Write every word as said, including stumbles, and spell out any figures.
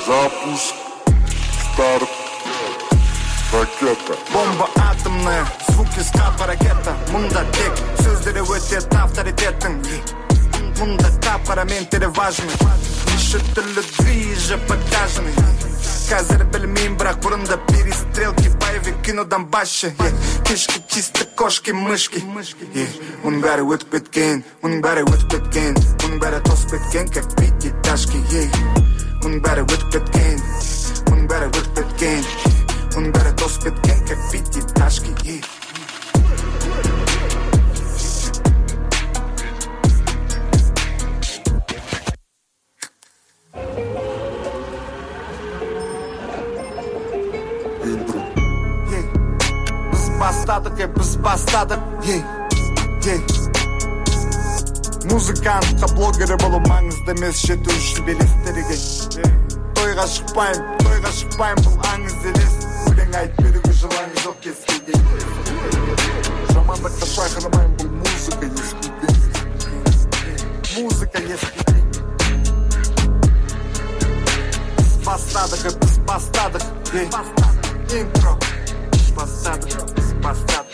Запуск, старт, ракета. Бомба атомная, звуки скап ракета. Мында тек, сөздері өтет авторитеттің. Мында капараменттері важный. Неше түрлі движі покажены. Қазір білмейм, бірақ бұрында перестрелки, боевик кинодан башы. Кешкі чисті кошки, мышки. Мұның бәрі өтіп кеткен, мұның бәрі өтіп кеткен. Мұның бәрі тосып кеткен, как пятиэтажки. Мұның бәрі өтіп кеткен, мұның бәрі өтіп кеткен. Мұның бәрі тосып кеткен, как пятиэтажки. Бастадық, е, біз бастадық. Музыкантқа блогері болу маңызды емес, жету үшін белестерге. Тойға шықпайым, тойға шықпайым, бұл аңыз елес. Өлең айт беруге жылаңыз жоқ кескейге. Жамандыққа шақырмайым, бұл музыка еспейді. Музыка еспейді. Біз бастадық, е, біз бастадық. Интро. Бастадық, біз бастадық.